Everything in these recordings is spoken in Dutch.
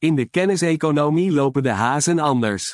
In de kenniseconomie lopen de hazen anders.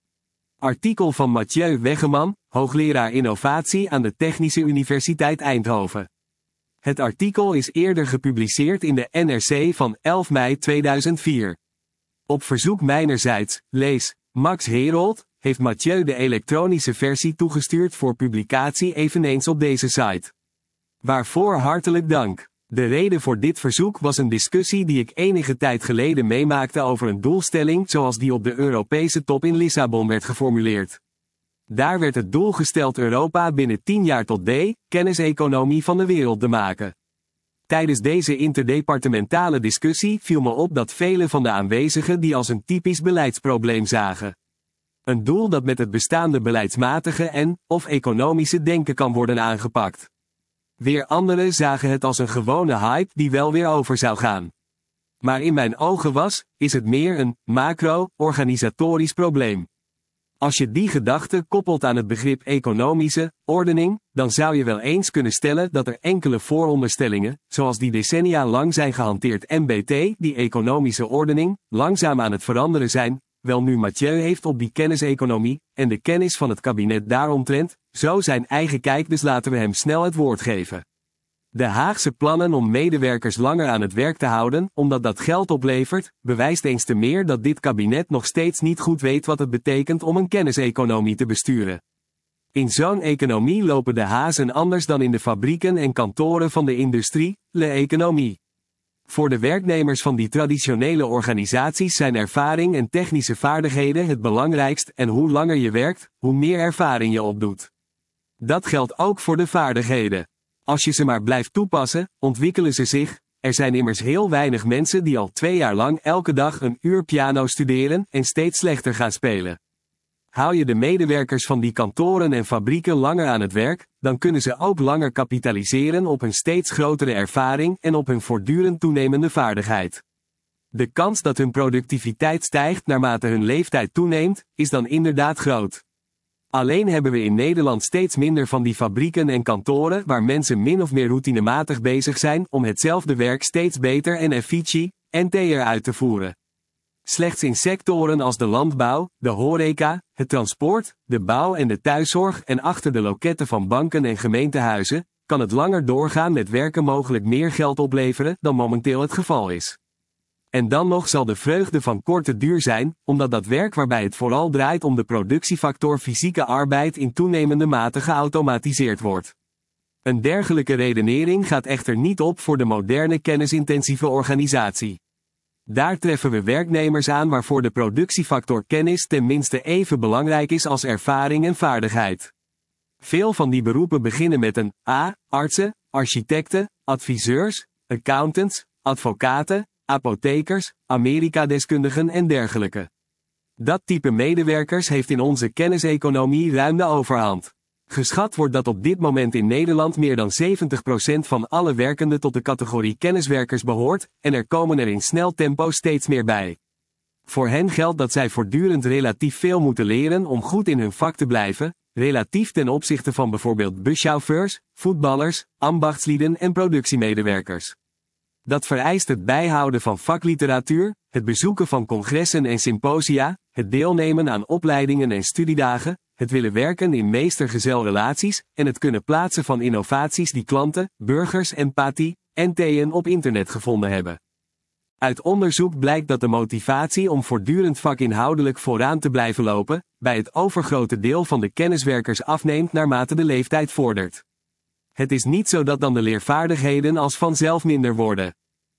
Artikel van Mathieu Weggeman, hoogleraar innovatie aan de Technische Universiteit Eindhoven. Het artikel is eerder gepubliceerd in de NRC van 11 mei 2004. Op verzoek mijnerzijds, lees, Max Herold, heeft Mathieu de elektronische versie toegestuurd voor publicatie eveneens op deze site. Waarvoor hartelijk dank. De reden voor dit verzoek was een discussie die ik enige tijd geleden meemaakte over een doelstelling zoals die op de Europese top in Lissabon werd geformuleerd. Daar werd het doel gesteld Europa binnen 10 jaar tot de kenniseconomie van de wereld te maken. Tijdens deze interdepartementale discussie viel me op dat velen van de aanwezigen die als een typisch beleidsprobleem zagen. Een doel dat met het bestaande beleidsmatige en/of economische denken kan worden aangepakt. Weer anderen zagen het als een gewone hype die wel weer over zou gaan. Maar in mijn ogen is het meer een macro-organisatorisch probleem. Als je die gedachte koppelt aan het begrip economische ordening, dan zou je wel eens kunnen stellen dat er enkele vooronderstellingen, zoals die decennia lang zijn gehanteerd MBT, die economische ordening, langzaam aan het veranderen zijn. Wel nu Mathieu heeft op die kenniseconomie, en de kennis van het kabinet daaromtrent, zo zijn eigen kijk, dus laten we hem snel het woord geven. De Haagse plannen om medewerkers langer aan het werk te houden, omdat dat geld oplevert, bewijst eens te meer dat dit kabinet nog steeds niet goed weet wat het betekent om een kenniseconomie te besturen. In zo'n economie lopen de hazen anders dan in de fabrieken en kantoren van de industrie, de economie. Voor de werknemers van die traditionele organisaties zijn ervaring en technische vaardigheden het belangrijkst en hoe langer je werkt, hoe meer ervaring je opdoet. Dat geldt ook voor de vaardigheden. Als je ze maar blijft toepassen, ontwikkelen ze zich. Er zijn immers heel weinig mensen die al 2 jaar lang elke dag een uur piano studeren en steeds slechter gaan spelen. Hou je de medewerkers van die kantoren en fabrieken langer aan het werk, dan kunnen ze ook langer kapitaliseren op hun steeds grotere ervaring en op hun voortdurend toenemende vaardigheid. De kans dat hun productiviteit stijgt naarmate hun leeftijd toeneemt, is dan inderdaad groot. Alleen hebben we in Nederland steeds minder van die fabrieken en kantoren waar mensen min of meer routinematig bezig zijn om hetzelfde werk steeds beter en efficiënter uit te voeren. Slechts in sectoren als de landbouw, de horeca, het transport, de bouw en de thuiszorg en achter de loketten van banken en gemeentehuizen, kan het langer doorgaan met werken mogelijk meer geld opleveren dan momenteel het geval is. En dan nog zal de vreugde van korte duur zijn, omdat dat werk waarbij het vooral draait om de productiefactor fysieke arbeid in toenemende mate geautomatiseerd wordt. Een dergelijke redenering gaat echter niet op voor de moderne kennisintensieve organisatie. Daar treffen we werknemers aan waarvoor de productiefactor kennis tenminste even belangrijk is als ervaring en vaardigheid. Veel van die beroepen beginnen met een artsen, architecten, adviseurs, accountants, advocaten, apothekers, Amerika-deskundigen en dergelijke. Dat type medewerkers heeft in onze kenniseconomie ruim de overhand. Geschat wordt dat op dit moment in Nederland meer dan 70% van alle werkenden tot de categorie kenniswerkers behoort, en er komen er in snel tempo steeds meer bij. Voor hen geldt dat zij voortdurend relatief veel moeten leren om goed in hun vak te blijven, relatief ten opzichte van bijvoorbeeld buschauffeurs, voetballers, ambachtslieden en productiemedewerkers. Dat vereist het bijhouden van vakliteratuur, het bezoeken van congressen en symposia, het deelnemen aan opleidingen en studiedagen, het willen werken in meester-gezel-relaties en het kunnen plaatsen van innovaties die klanten, burgers en patiënten op internet gevonden hebben. Uit onderzoek blijkt dat de motivatie om voortdurend vakinhoudelijk vooraan te blijven lopen, bij het overgrote deel van de kenniswerkers afneemt naarmate de leeftijd vordert. Het is niet zo dat dan de leervaardigheden als vanzelf minder worden.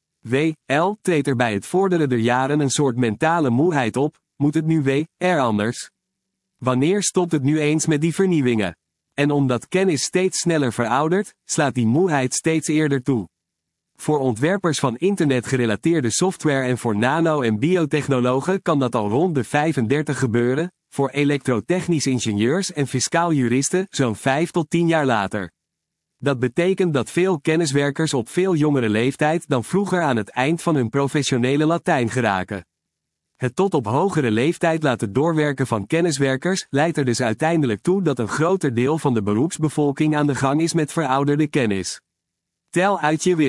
Wel treedt er bij het vorderen der jaren een soort mentale moeheid op, moet het nu weer anders? Wanneer stopt het nu eens met die vernieuwingen? En omdat kennis steeds sneller veroudert, slaat die moeheid steeds eerder toe. Voor ontwerpers van internetgerelateerde software en voor nano- en biotechnologen kan dat al rond de 35 gebeuren, voor elektrotechnisch ingenieurs en fiscaal juristen zo'n 5 tot 10 jaar later. Dat betekent dat veel kenniswerkers op veel jongere leeftijd dan vroeger aan het eind van hun professionele Latijn geraken. Het tot op hogere leeftijd laten doorwerken van kenniswerkers leidt er dus uiteindelijk toe dat een groter deel van de beroepsbevolking aan de gang is met verouderde kennis. Tel uit je winst.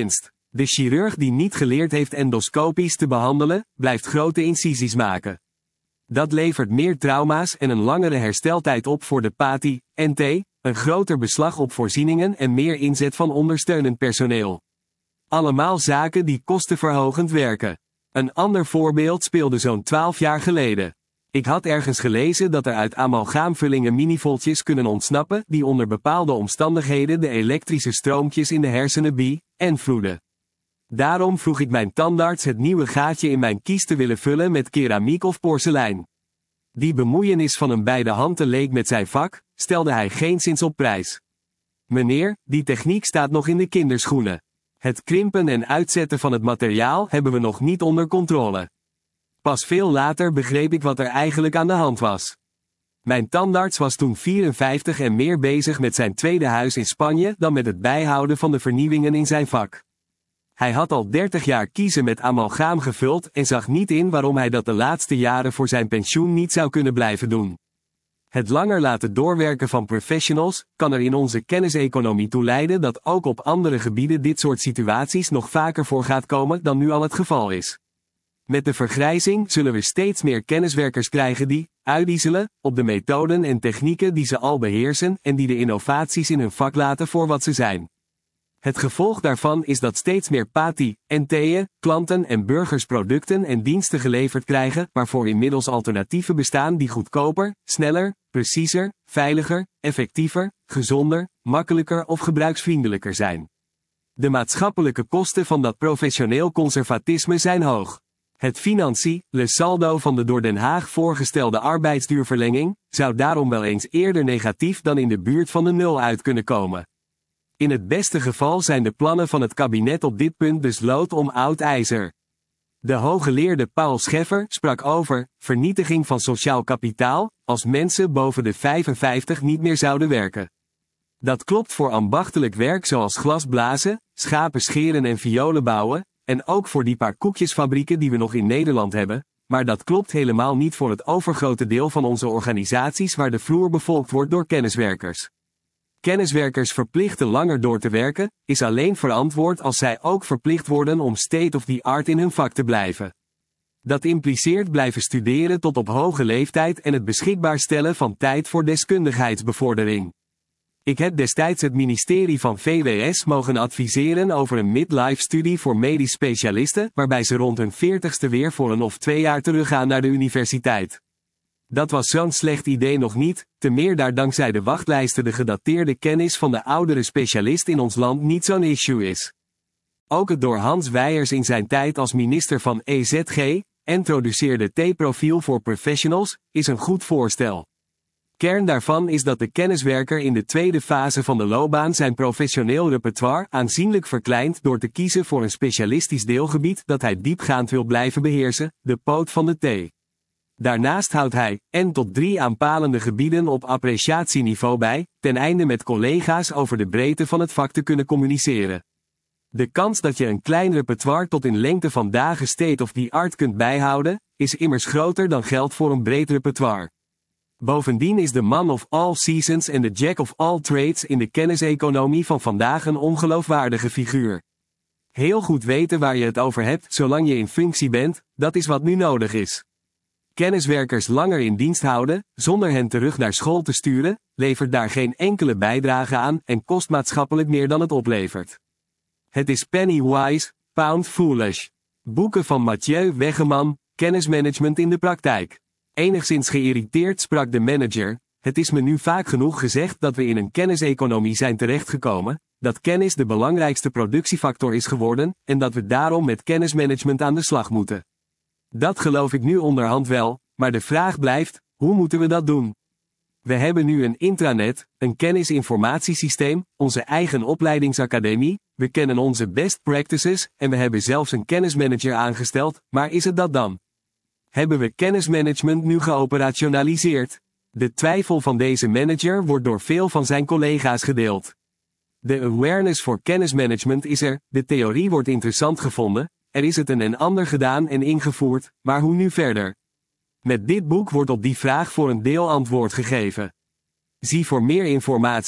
De chirurg die niet geleerd heeft endoscopisch te behandelen, blijft grote incisies maken. Dat levert meer trauma's en een langere hersteltijd op voor de PATI, NT, een groter beslag op voorzieningen en meer inzet van ondersteunend personeel. Allemaal zaken die kostenverhogend werken. Een ander voorbeeld speelde zo'n 12 jaar geleden. Ik had ergens gelezen dat er uit amalgaamvullingen minivoltjes kunnen ontsnappen die onder bepaalde omstandigheden de elektrische stroompjes in de hersenen beïnvloeden. Daarom vroeg ik mijn tandarts het nieuwe gaatje in mijn kies te willen vullen met keramiek of porselein. Die bemoeienis van hem bij de hand te leek met zijn vak, stelde hij geenszins op prijs. Meneer, die techniek staat nog in de kinderschoenen. Het krimpen en uitzetten van het materiaal hebben we nog niet onder controle. Pas veel later begreep ik wat er eigenlijk aan de hand was. Mijn tandarts was toen 54 en meer bezig met zijn tweede huis in Spanje dan met het bijhouden van de vernieuwingen in zijn vak. Hij had al 30 jaar kiezen met amalgaam gevuld en zag niet in waarom hij dat de laatste jaren voor zijn pensioen niet zou kunnen blijven doen. Het langer laten doorwerken van professionals kan er in onze kenniseconomie toe leiden dat ook op andere gebieden dit soort situaties nog vaker voor gaat komen dan nu al het geval is. Met de vergrijzing zullen we steeds meer kenniswerkers krijgen die uitdiezelen op de methoden en technieken die ze al beheersen en die de innovaties in hun vak laten voor wat ze zijn. Het gevolg daarvan is dat steeds meer PATI, NT'en, klanten en burgers producten en diensten geleverd krijgen waarvoor inmiddels alternatieven bestaan die goedkoper, sneller, preciezer, veiliger, effectiever, gezonder, makkelijker of gebruiksvriendelijker zijn. De maatschappelijke kosten van dat professioneel conservatisme zijn hoog. Het financiële saldo van de door Den Haag voorgestelde arbeidsduurverlenging zou daarom wel eens eerder negatief dan in de buurt van de nul uit kunnen komen. In het beste geval zijn de plannen van het kabinet op dit punt dus lood om oud ijzer. De hooggeleerde Paul Scheffer sprak over vernietiging van sociaal kapitaal, als mensen boven de 55 niet meer zouden werken. Dat klopt voor ambachtelijk werk zoals glas blazen, schapen scheren en violen bouwen, en ook voor die paar koekjesfabrieken die we nog in Nederland hebben, maar dat klopt helemaal niet voor het overgrote deel van onze organisaties waar de vloer bevolkt wordt door kenniswerkers. Kenniswerkers verplichten langer door te werken, is alleen verantwoord als zij ook verplicht worden om state of the art in hun vak te blijven. Dat impliceert blijven studeren tot op hoge leeftijd en het beschikbaar stellen van tijd voor deskundigheidsbevordering. Ik heb destijds het ministerie van VWS mogen adviseren over een midlife-studie voor medisch specialisten, waarbij ze rond hun 40ste weer voor 1 of 2 jaar teruggaan naar de universiteit. Dat was zo'n slecht idee nog niet, te meer daar dankzij de wachtlijsten de gedateerde kennis van de oudere specialist in ons land niet zo'n issue is. Ook het door Hans Wijers in zijn tijd als minister van EZG, introduceerde T-profiel voor professionals, is een goed voorstel. Kern daarvan is dat de kenniswerker in de tweede fase van de loopbaan zijn professioneel repertoire aanzienlijk verkleint door te kiezen voor een specialistisch deelgebied dat hij diepgaand wil blijven beheersen, de poot van de T. Daarnaast houdt hij tot 3 aanpalende gebieden op appreciatieniveau bij, ten einde met collega's over de breedte van het vak te kunnen communiceren. De kans dat je een klein repertoire tot in lengte van dagen state of the art kunt bijhouden, is immers groter dan geldt voor een breed repertoire. Bovendien is de man of all seasons en de jack of all trades in de kenniseconomie van vandaag een ongeloofwaardige figuur. Heel goed weten waar je het over hebt zolang je in functie bent, dat is wat nu nodig is. Kenniswerkers langer in dienst houden, zonder hen terug naar school te sturen, levert daar geen enkele bijdrage aan en kost maatschappelijk meer dan het oplevert. Het is penny wise, pound foolish. Boeken van Mathieu Weggeman, kennismanagement in de praktijk. Enigszins geïrriteerd sprak de manager, het is me nu vaak genoeg gezegd dat we in een kenniseconomie zijn terechtgekomen, dat kennis de belangrijkste productiefactor is geworden, en dat we daarom met kennismanagement aan de slag moeten. Dat geloof ik nu onderhand wel, maar de vraag blijft, hoe moeten we dat doen? We hebben nu een intranet, een kennisinformatiesysteem, onze eigen opleidingsacademie, we kennen onze best practices en we hebben zelfs een kennismanager aangesteld, maar is het dat dan? Hebben we kennismanagement nu geoperationaliseerd? De twijfel van deze manager wordt door veel van zijn collega's gedeeld. De awareness voor kennismanagement is er, de theorie wordt interessant gevonden, er is het een en ander gedaan en ingevoerd, maar hoe nu verder? Met dit boek wordt op die vraag voor een deel antwoord gegeven. Zie voor meer informatie,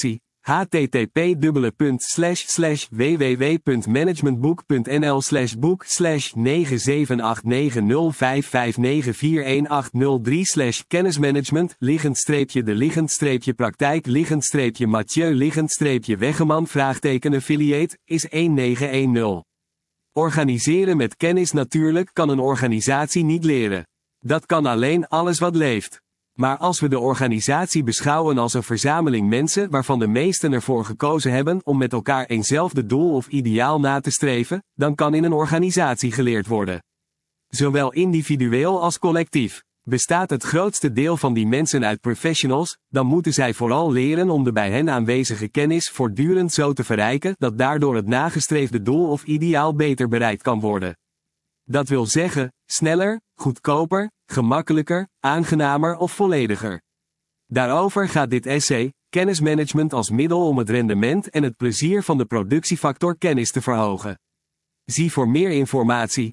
http://www.managementboek.nl/boek/9789055941803/kennismanagement _de_Mathieu _Wegeman is 1910. Organiseren met kennis. Natuurlijk kan een organisatie niet leren. Dat kan alleen alles wat leeft. Maar als we de organisatie beschouwen als een verzameling mensen waarvan de meesten ervoor gekozen hebben om met elkaar eenzelfde doel of ideaal na te streven, dan kan in een organisatie geleerd worden. Zowel individueel als collectief. Bestaat het grootste deel van die mensen uit professionals, dan moeten zij vooral leren om de bij hen aanwezige kennis voortdurend zo te verrijken dat daardoor het nagestreefde doel of ideaal beter bereikt kan worden. Dat wil zeggen, sneller, goedkoper, gemakkelijker, aangenamer of vollediger. Daarover gaat dit essay, kennismanagement als middel om het rendement en het plezier van de productiefactor kennis te verhogen. Zie voor meer informatie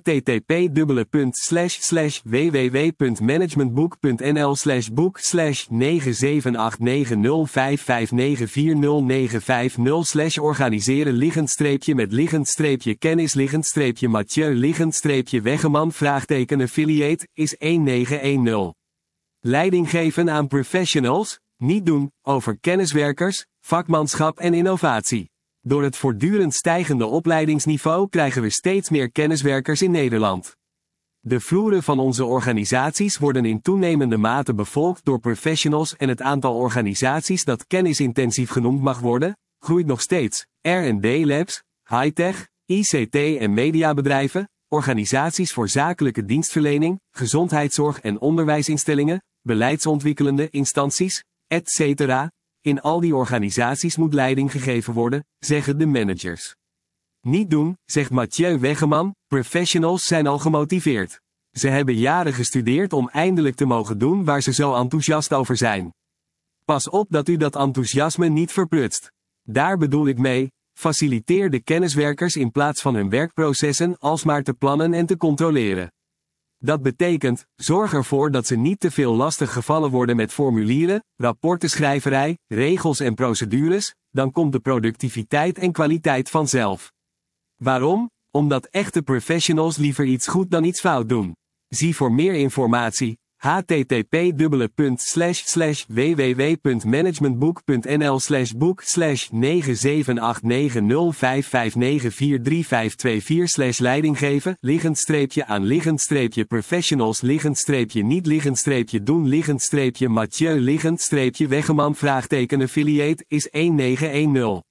http://www.managementboek.nl/boek/9789055940950/organiseren _met_kennis Mathieu _Wegeman _affiliate is 1910. Leiding geven aan professionals, niet doen, over kenniswerkers, vakmanschap en innovatie. Door het voortdurend stijgende opleidingsniveau krijgen we steeds meer kenniswerkers in Nederland. De vloeren van onze organisaties worden in toenemende mate bevolkt door professionals en het aantal organisaties dat kennisintensief genoemd mag worden, groeit nog steeds. R&D labs, high-tech, ICT en mediabedrijven, organisaties voor zakelijke dienstverlening, gezondheidszorg en onderwijsinstellingen, beleidsontwikkelende instanties, etc. In al die organisaties moet leiding gegeven worden, zeggen de managers. Niet doen, zegt Mathieu Wegeman, professionals zijn al gemotiveerd. Ze hebben jaren gestudeerd om eindelijk te mogen doen waar ze zo enthousiast over zijn. Pas op dat u dat enthousiasme niet verprutst. Daar bedoel ik mee, faciliteer de kenniswerkers in plaats van hun werkprocessen alsmaar te plannen en te controleren. Dat betekent, zorg ervoor dat ze niet te veel lastig gevallen worden met formulieren, rapportenschrijverij, regels en procedures, dan komt de productiviteit en kwaliteit vanzelf. Waarom? Omdat echte professionals liever iets goed dan iets fout doen. Zie voor meer informatie http://www.managementboek.nl/boek/9789055943524/leidinggeven _aan _niet doen _Mathieu _Wegeman _affiliate is 1910.